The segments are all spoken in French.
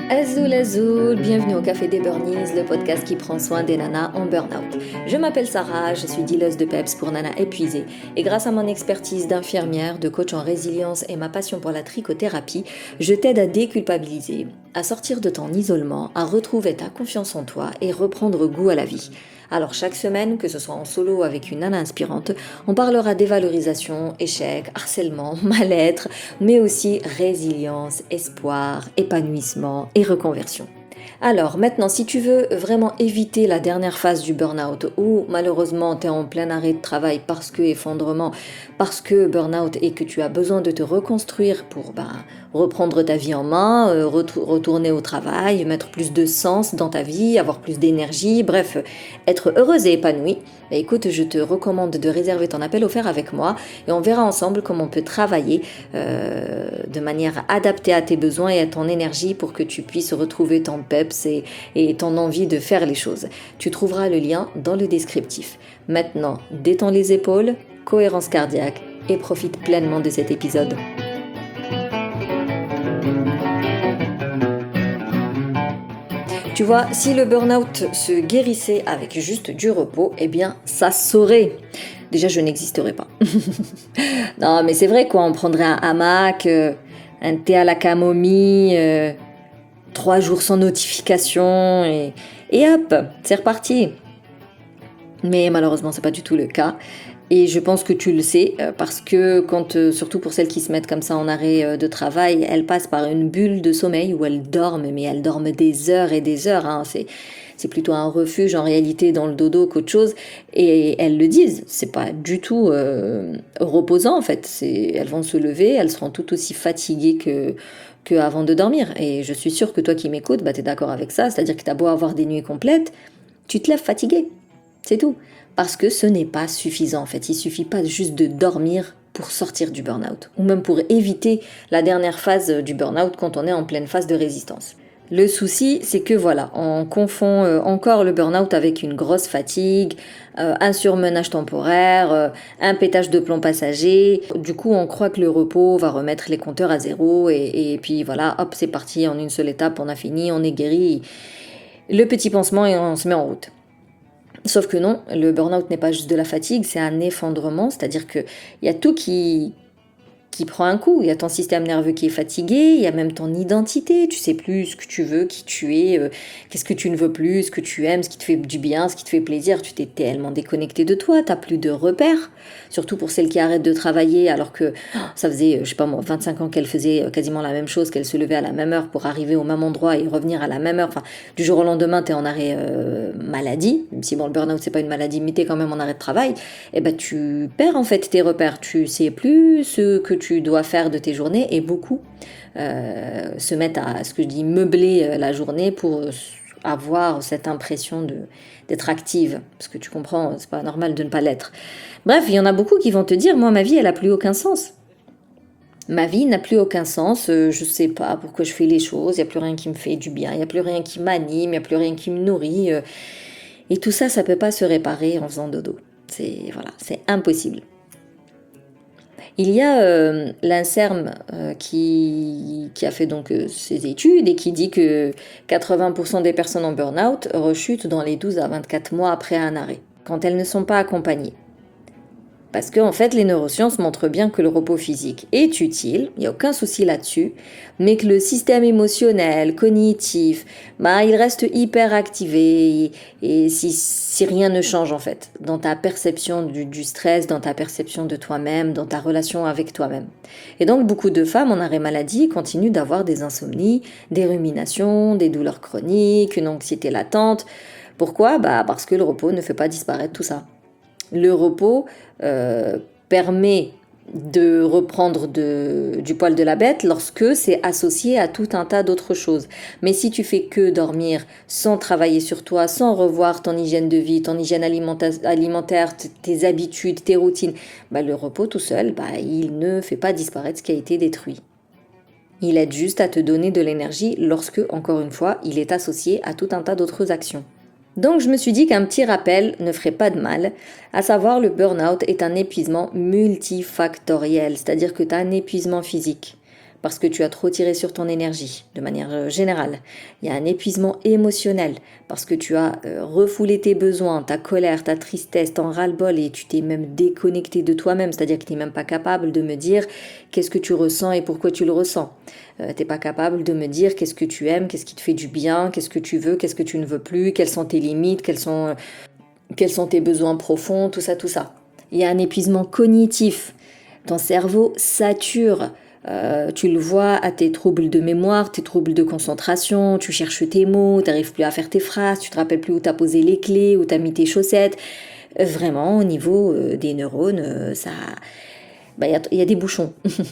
Azoul Azoul, bienvenue au Café des Burnies, le podcast qui prend soin des nanas en burn-out. Je m'appelle Sarah, je suis dealeuse de peps pour nanas épuisées et grâce à mon expertise d'infirmière, de coach en résilience et ma passion pour la trichothérapie, je t'aide à déculpabiliser, à sortir de ton isolement, à retrouver ta confiance en toi et reprendre goût à la vie. Alors chaque semaine, que ce soit en solo avec une nana inspirante, on parlera dévalorisation, échec, harcèlement, mal-être, mais aussi résilience, espoir, épanouissement et reconversion. Alors maintenant, si tu veux vraiment éviter la dernière phase du burn-out où malheureusement tu es en plein arrêt de travail parce que effondrement, parce que burn-out et que tu as besoin de te reconstruire pour reprendre ta vie en main, retourner au travail, mettre plus de sens dans ta vie, avoir plus d'énergie, bref, être heureuse et épanouie, écoute, je te recommande de réserver ton appel offert avec moi et on verra ensemble comment on peut travailler de manière adaptée à tes besoins et à ton énergie pour que tu puisses retrouver ton peps et ton envie de faire les choses. Tu trouveras le lien dans le descriptif. Maintenant, détends les épaules, cohérence cardiaque et profite pleinement de cet épisode. Tu vois, si le burn-out se guérissait avec juste du repos, eh bien, ça se saurait. Déjà, je n'existerais pas. Non, mais c'est vrai quoi, on prendrait un hamac, un thé à la camomille, 3 jours sans notification et hop, c'est reparti. Mais malheureusement, c'est pas du tout le cas. Et je pense que tu le sais, parce que surtout pour celles qui se mettent comme ça en arrêt de travail, elles passent par une bulle de sommeil où elles dorment, mais elles dorment des heures et des heures. Hein. C'est plutôt un refuge en réalité dans le dodo qu'autre chose. Et elles le disent, c'est pas du tout reposant en fait. Elles vont se lever, elles seront tout aussi fatiguées que avant de dormir. Et je suis sûre que toi qui m'écoutes, tu es d'accord avec ça. C'est-à-dire que tu as beau avoir des nuits complètes, tu te lèves fatigué. C'est tout. Parce que ce n'est pas suffisant en fait. Il suffit pas juste de dormir pour sortir du burn-out. Ou même pour éviter la dernière phase du burn-out quand on est en pleine phase de résistance. Le souci, c'est que voilà, on confond encore le burn-out avec une grosse fatigue, un surmenage temporaire, un pétage de plomb passager. Du coup, on croit que le repos va remettre les compteurs à zéro et puis voilà, hop, c'est parti en une seule étape, on a fini, on est guéri. Le petit pansement et on se met en route. Sauf que non, le burn-out n'est pas juste de la fatigue, c'est un effondrement, c'est-à-dire qu'il y a tout qui prend un coup. Il y a ton système nerveux qui est fatigué, il y a même ton identité, tu sais plus ce que tu veux, qui tu es, qu'est-ce que tu ne veux plus, ce que tu aimes, ce qui te fait du bien, ce qui te fait plaisir, tu t'es tellement déconnecté de toi, t'as plus de repères, surtout pour celles qui arrêtent de travailler alors que ça faisait, je sais pas moi, 25 ans qu'elles faisaient quasiment la même chose, qu'elles se levaient à la même heure pour arriver au même endroit et revenir à la même heure, enfin, du jour au lendemain, t'es en arrêt maladie, même si bon, le burn-out c'est pas une maladie, mais t'es quand même en arrêt de travail, et ben tu perds en fait tes repères, tu sais plus ce que tu dois faire de tes journées et beaucoup se mettent à ce que je dis meubler la journée pour avoir cette impression d'être active, parce que tu comprends, c'est pas normal de ne pas l'être. Bref, il y en a beaucoup qui vont te dire, moi ma vie elle a plus aucun sens. Ma vie n'a plus aucun sens, je sais pas pourquoi je fais les choses, il n'y a plus rien qui me fait du bien, il n'y a plus rien qui m'anime, il n'y a plus rien qui me nourrit, et tout ça, ça peut pas se réparer en faisant dodo. C'est impossible. Il y a l'INSERM qui a fait donc ses études et qui dit que 80% des personnes en burn-out rechutent dans les 12 à 24 mois après un arrêt, quand elles ne sont pas accompagnées. Parce que en fait, les neurosciences montrent bien que le repos physique est utile, il n'y a aucun souci là-dessus, mais que le système émotionnel, cognitif, il reste hyper activé et si rien ne change en fait, dans ta perception du stress, dans ta perception de toi-même, dans ta relation avec toi-même. Et donc beaucoup de femmes en arrêt maladie continuent d'avoir des insomnies, des ruminations, des douleurs chroniques, une anxiété latente. Pourquoi ? Parce que le repos ne fait pas disparaître tout ça. Le repos permet de reprendre du poil de la bête lorsque c'est associé à tout un tas d'autres choses. Mais si tu fais que dormir sans travailler sur toi, sans revoir ton hygiène de vie, ton hygiène alimentaire, tes habitudes, tes routines, le repos tout seul, il ne fait pas disparaître ce qui a été détruit. Il aide juste à te donner de l'énergie lorsque, encore une fois, il est associé à tout un tas d'autres actions. Donc je me suis dit qu'un petit rappel ne ferait pas de mal, à savoir le burn-out est un épuisement multifactoriel, c'est-à-dire que tu as un épuisement physique. parce que tu as trop tiré sur ton énergie, de manière générale. Il y a un épuisement émotionnel, parce que tu as refoulé tes besoins, ta colère, ta tristesse, ton ras-le-bol, et tu t'es même déconnecté de toi-même, c'est-à-dire que tu n'es même pas capable de me dire qu'est-ce que tu ressens et pourquoi tu le ressens. Tu n'es pas capable de me dire qu'est-ce que tu aimes, qu'est-ce qui te fait du bien, qu'est-ce que tu veux, qu'est-ce que tu ne veux plus, quelles sont tes limites, quels sont tes besoins profonds, tout ça, tout ça. Il y a un épuisement cognitif. Ton cerveau sature. Tu le vois à tes troubles de mémoire, tes troubles de concentration, tu cherches tes mots, tu n'arrives plus à faire tes phrases, tu te rappelles plus où tu as posé les clés, où tu as mis tes chaussettes. Vraiment, au niveau des neurones, y a des bouchons.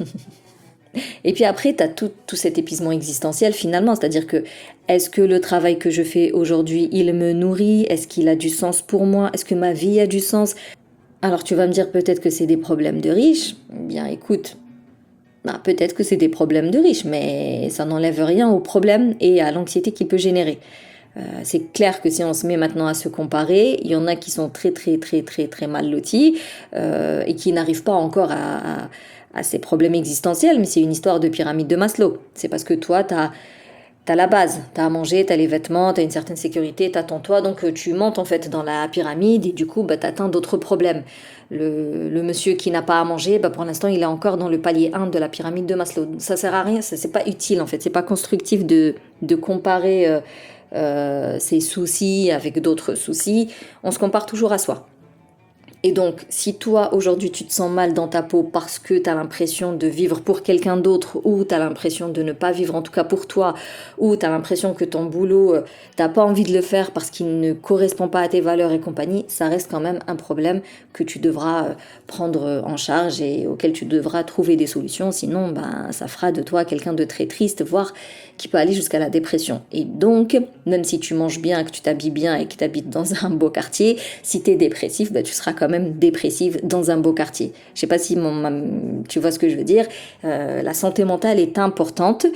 Et puis après, tu as tout cet épuisement existentiel finalement, c'est-à-dire que est-ce que le travail que je fais aujourd'hui, il me nourrit? Est-ce qu'il a du sens pour moi? Est-ce que ma vie a du sens? Alors tu vas me dire peut-être que c'est des problèmes de riches. Bien écoute, peut-être que c'est des problèmes de riches, mais ça n'enlève rien aux problèmes et à l'anxiété qu'il peut générer. C'est clair que si on se met maintenant à se comparer, il y en a qui sont très très très très très mal lotis et qui n'arrivent pas encore à ces problèmes existentiels, mais c'est une histoire de pyramide de Maslow. C'est parce que toi, t'as la base, t'as à manger, t'as les vêtements, t'as une certaine sécurité, t'as ton toit, donc tu montes en fait dans la pyramide et du coup t'atteins d'autres problèmes. Le monsieur qui n'a pas à manger, pour l'instant il est encore dans le palier 1 de la pyramide de Maslow. Ça sert à rien, c'est pas utile en fait, c'est pas constructif de comparer ses soucis avec d'autres soucis. On se compare toujours à soi. Et donc, si toi, aujourd'hui, tu te sens mal dans ta peau parce que tu as l'impression de vivre pour quelqu'un d'autre, ou tu as l'impression de ne pas vivre en tout cas pour toi, ou tu as l'impression que ton boulot, t'as pas envie de le faire parce qu'il ne correspond pas à tes valeurs et compagnie, ça reste quand même un problème que tu devras prendre en charge et auquel tu devras trouver des solutions. Sinon, ça fera de toi quelqu'un de très triste, voire qui peut aller jusqu'à la dépression. Et donc, même si tu manges bien, que tu t'habilles bien et que tu habites dans un beau quartier, si tu es dépressif, tu seras quand même dépressive dans un beau quartier. Je sais pas si tu vois ce que je veux dire. La santé mentale est importante,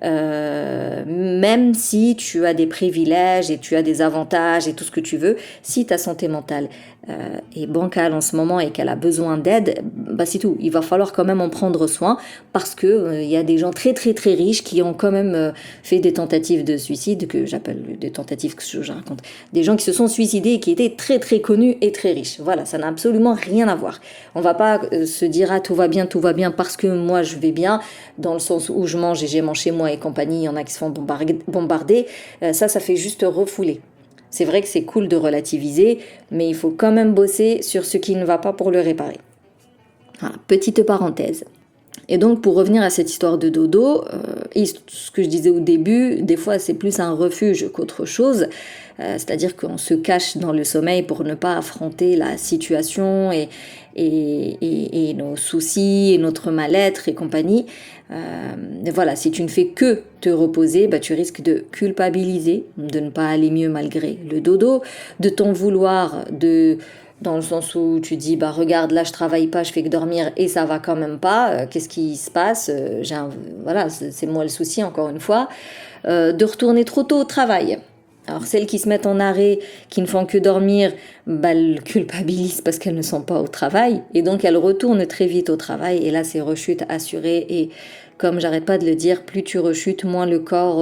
même si tu as des privilèges et tu as des avantages et tout ce que tu veux. Si ta santé mentale est bancale en ce moment et qu'elle a besoin d'aide, c'est tout. Il va falloir quand même en prendre soin parce que il y a des gens très très très riches qui ont quand même fait des tentatives de suicide, que j'appelle des tentatives que je raconte. Des gens qui se sont suicidés et qui étaient très très connus et très riches. Voilà, ça n'a absolument rien à voir. On va pas se dire tout va bien parce que moi je vais bien, dans le sens où je mange et j'ai mon chez moi et compagnie. Il y en a qui se font bombarder. Ça fait juste refouler. C'est vrai que c'est cool de relativiser, mais il faut quand même bosser sur ce qui ne va pas pour le réparer. Voilà, petite parenthèse. Et donc pour revenir à cette histoire de dodo, ce que je disais au début, des fois c'est plus un refuge qu'autre chose, c'est-à-dire qu'on se cache dans le sommeil pour ne pas affronter la situation et nos soucis et notre mal-être et compagnie. Voilà, si tu ne fais que te reposer, tu risques de culpabiliser, de ne pas aller mieux malgré le dodo, de t'en vouloir, dans le sens où tu dis regarde, là je travaille pas, je fais que dormir et ça va quand même pas, qu'est-ce qui se passe, voilà, c'est moi le souci encore une fois, de retourner trop tôt au travail. Alors celles qui se mettent en arrêt, qui ne font que dormir, elles culpabilisent parce qu'elles ne sont pas au travail et donc elles retournent très vite au travail et là c'est rechute assurée. Et comme j'arrête pas de le dire, plus tu rechutes, moins le corps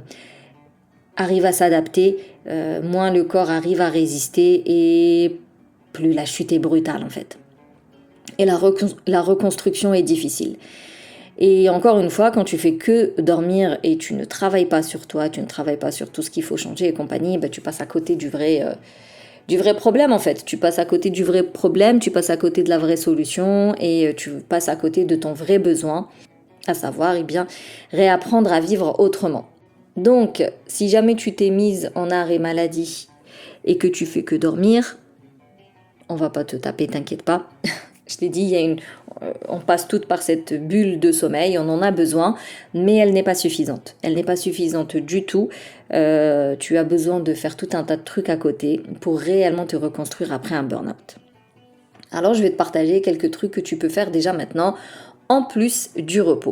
arrive à s'adapter, moins le corps arrive à résister et plus la chute est brutale en fait. Et la reconstruction est difficile. Et encore une fois, quand tu fais que dormir et tu ne travailles pas sur toi, tu ne travailles pas sur tout ce qu'il faut changer et compagnie, tu passes à côté du vrai problème en fait. Tu passes à côté du vrai problème, tu passes à côté de la vraie solution et tu passes à côté de ton vrai besoin, à savoir réapprendre à vivre autrement. Donc, si jamais tu t'es mise en arrêt maladie et que tu fais que dormir, on va pas te taper, t'inquiète pas. Je t'ai dit, on passe toutes par cette bulle de sommeil, on en a besoin, mais elle n'est pas suffisante. Elle n'est pas suffisante du tout. Tu as besoin de faire tout un tas de trucs à côté pour réellement te reconstruire après un burn-out. Alors, je vais te partager quelques trucs que tu peux faire déjà maintenant, en plus du repos.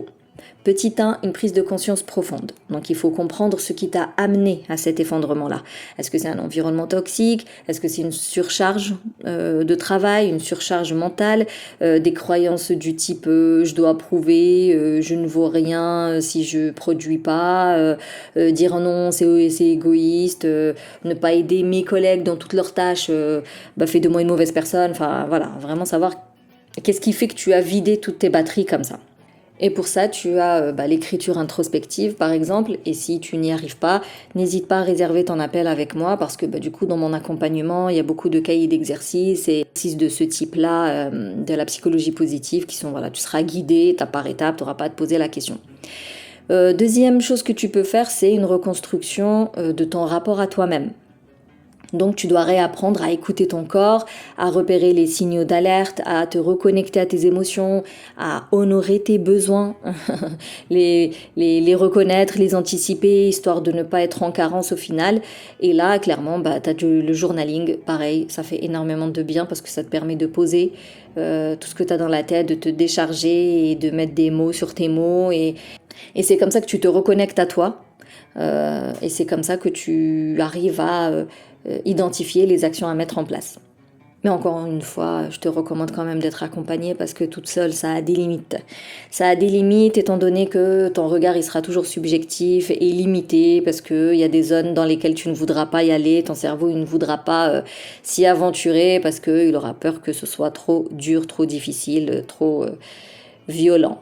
Petit 1, une prise de conscience profonde. Donc il faut comprendre ce qui t'a amené à cet effondrement-là. Est-ce que c'est un environnement toxique? Est-ce que c'est une surcharge de travail, une surcharge mentale, des croyances du type je dois prouver, je ne vaux rien si je produis pas, dire non c'est égoïste, ne pas aider mes collègues dans toutes leurs tâches fait de moi une mauvaise personne. Enfin voilà, vraiment savoir qu'est-ce qui fait que tu as vidé toutes tes batteries comme ça. Et pour ça, tu as l'écriture introspective, par exemple. Et si tu n'y arrives pas, n'hésite pas à réserver ton appel avec moi parce que du coup, dans mon accompagnement, il y a beaucoup de cahiers d'exercices et exercices de ce type-là, de la psychologie positive, qui sont, tu seras guidé étape par étape, tu n'auras pas à te poser la question. Deuxième chose que tu peux faire, c'est une reconstruction de ton rapport à toi-même. Donc tu dois réapprendre à écouter ton corps, à repérer les signaux d'alerte, à te reconnecter à tes émotions, à honorer tes besoins, les reconnaître, les anticiper, histoire de ne pas être en carence au final. Et là, clairement, tu as le journaling, pareil, ça fait énormément de bien parce que ça te permet de poser tout ce que tu as dans la tête, de te décharger et de mettre des mots sur tes mots. Et c'est comme ça que tu te reconnectes à toi. Et c'est comme ça que tu arrives à identifier les actions à mettre en place. Mais encore une fois, je te recommande quand même d'être accompagnée parce que toute seule, ça a des limites. Ça a des limites étant donné que ton regard, il sera toujours subjectif et limité parce qu'il y a des zones dans lesquelles tu ne voudras pas y aller, ton cerveau il ne voudra pas s'y aventurer parce qu'il aura peur que ce soit trop dur, trop difficile, trop violent.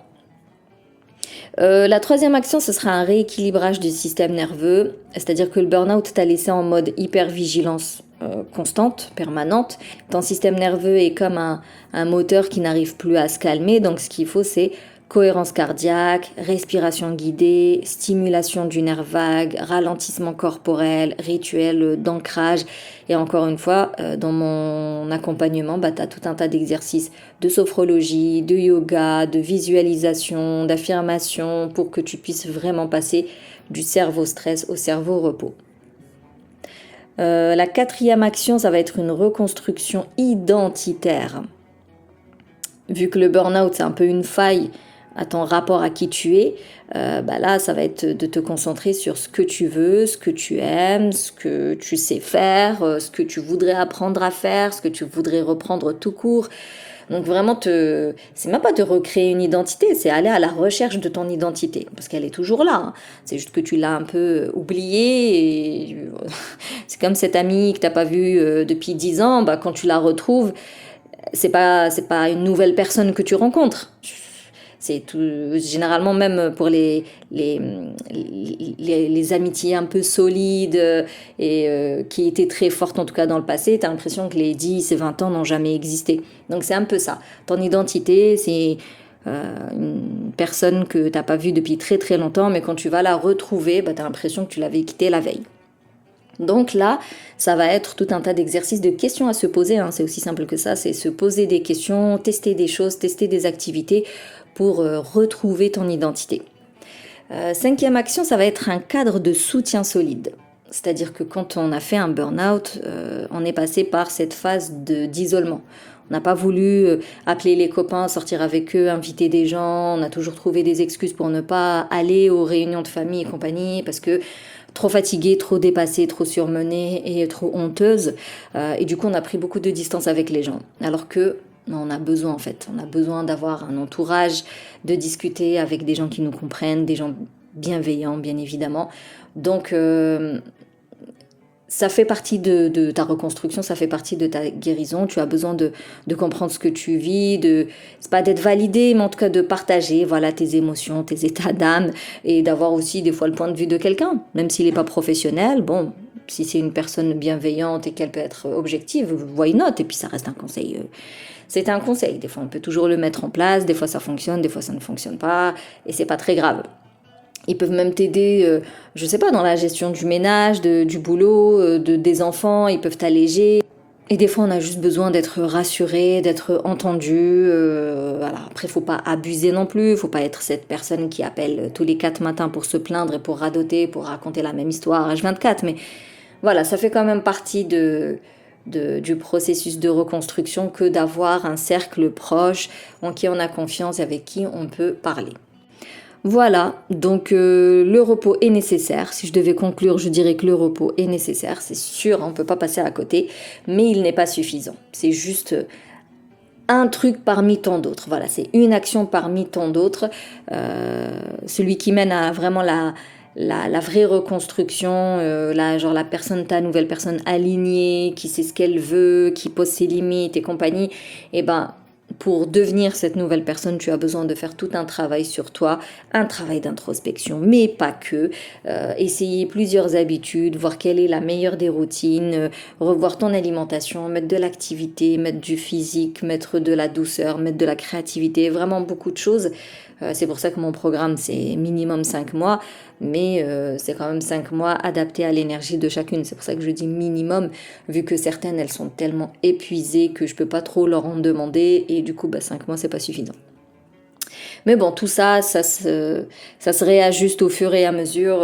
La troisième action, ce sera un rééquilibrage du système nerveux, c'est-à-dire que le burn-out t'a laissé en mode hypervigilance constante, permanente. Ton système nerveux est comme un moteur qui n'arrive plus à se calmer, donc ce qu'il faut, c'est cohérence cardiaque, respiration guidée, stimulation du nerf vague, ralentissement corporel, rituel d'ancrage. Et encore une fois, dans mon accompagnement, tu as tout un tas d'exercices de sophrologie, de yoga, de visualisation, d'affirmation pour que tu puisses vraiment passer du cerveau stress au cerveau repos. La quatrième action, ça va être une reconstruction identitaire. Vu que le burn-out, c'est un peu une faille à ton rapport à qui tu es, là, ça va être de te concentrer sur ce que tu veux, ce que tu aimes, ce que tu sais faire, ce que tu voudrais apprendre à faire, ce que tu voudrais reprendre tout court. Donc vraiment, c'est même pas de recréer une identité, c'est aller à la recherche de ton identité, parce qu'elle est toujours là. Hein. C'est juste que tu l'as un peu oubliée. Et c'est comme cette amie que t'as pas vue depuis 10 ans, quand tu la retrouves, c'est pas une nouvelle personne que tu rencontres. C'est tout, généralement même pour les amitiés un peu solides et qui étaient très fortes en tout cas dans le passé, tu as l'impression que les 10 et 20 ans n'ont jamais existé. Donc c'est un peu ça. Ton identité, c'est une personne que tu n'as pas vue depuis très très longtemps, mais quand tu vas la retrouver, tu as l'impression que tu l'avais quittée la veille. Donc là, ça va être tout un tas d'exercices, de questions à se poser, hein. C'est aussi simple que ça, c'est se poser des questions, tester des choses, tester des activités pour retrouver ton identité. Cinquième action, ça va être un cadre de soutien solide. C'est-à-dire que quand on a fait un burn-out, on est passé par cette phase d'isolement. On n'a pas voulu appeler les copains, sortir avec eux, inviter des gens. On a toujours trouvé des excuses pour ne pas aller aux réunions de famille et compagnie parce que trop fatiguée, trop dépassée, trop surmenée et trop honteuse. Et du coup, on a pris beaucoup de distance avec les gens. Alors que on a besoin en fait. On a besoin d'avoir un entourage, de discuter avec des gens qui nous comprennent, des gens bienveillants, bien évidemment. Donc, ça fait partie de ta reconstruction, ça fait partie de ta guérison. Tu as besoin de comprendre ce que tu vis, c'est pas d'être validé, mais en tout cas de partager tes émotions, tes états d'âme et d'avoir aussi des fois le point de vue de quelqu'un, même s'il n'est pas professionnel. Bon, si c'est une personne bienveillante et qu'elle peut être objective, why not? Et puis ça reste un conseil. C'est un conseil. Des fois, on peut toujours le mettre en place. Des fois, ça fonctionne. Des fois, ça ne fonctionne pas. Et c'est pas très grave. Ils peuvent même t'aider, je sais pas, dans la gestion du ménage, du boulot, des enfants. Ils peuvent t'alléger. Et des fois, on a juste besoin d'être rassuré, d'être entendu. Après, faut pas abuser non plus. Faut pas être cette personne qui appelle tous les 4 matins pour se plaindre et pour radoter, pour raconter la même histoire H24. Mais voilà, ça fait quand même partie du processus de reconstruction que d'avoir un cercle proche en qui on a confiance et avec qui on peut parler. Voilà, donc le repos est nécessaire. Si je devais conclure, je dirais que le repos est nécessaire. C'est sûr, on ne peut pas passer à côté, mais il n'est pas suffisant. C'est juste un truc parmi tant d'autres. Voilà, c'est une action parmi tant d'autres. Celui qui mène à vraiment la vraie reconstruction, genre la personne, ta nouvelle personne alignée, qui sait ce qu'elle veut, qui pose ses limites et compagnie, et ben pour devenir cette nouvelle personne, tu as besoin de faire tout un travail sur toi, un travail d'introspection, mais pas que. Essayer plusieurs habitudes, voir quelle est la meilleure des routines, revoir ton alimentation, mettre de l'activité, mettre du physique, mettre de la douceur, mettre de la créativité, vraiment beaucoup de choses. C'est pour ça que mon programme, c'est minimum 5 mois, mais c'est quand même 5 mois adaptés à l'énergie de chacune. C'est pour ça que je dis minimum, vu que certaines, elles sont tellement épuisées que je peux pas trop leur en demander, et du coup, 5 mois, c'est pas suffisant. Mais bon, tout ça, ça se réajuste au fur et à mesure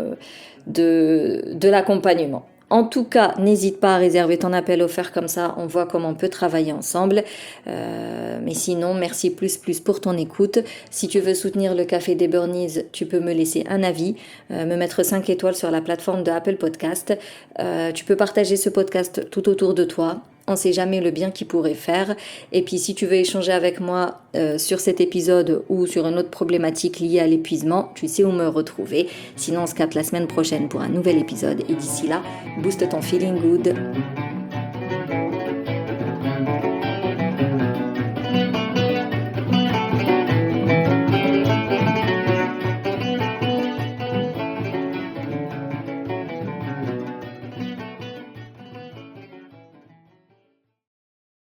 de l'accompagnement. En tout cas, n'hésite pas à réserver ton appel offert, comme ça on voit comment on peut travailler ensemble. Mais sinon, merci plus pour ton écoute. Si tu veux soutenir le Café des Burnies, tu peux me laisser un avis, me mettre 5 étoiles sur la plateforme de Apple Podcast. Tu peux partager ce podcast tout autour de toi. On ne sait jamais le bien qu'il pourrait faire. Et puis si tu veux échanger avec moi sur cet épisode ou sur une autre problématique liée à l'épuisement, tu sais où me retrouver. Sinon on se capte la semaine prochaine pour un nouvel épisode. Et d'ici là, booste ton feeling good.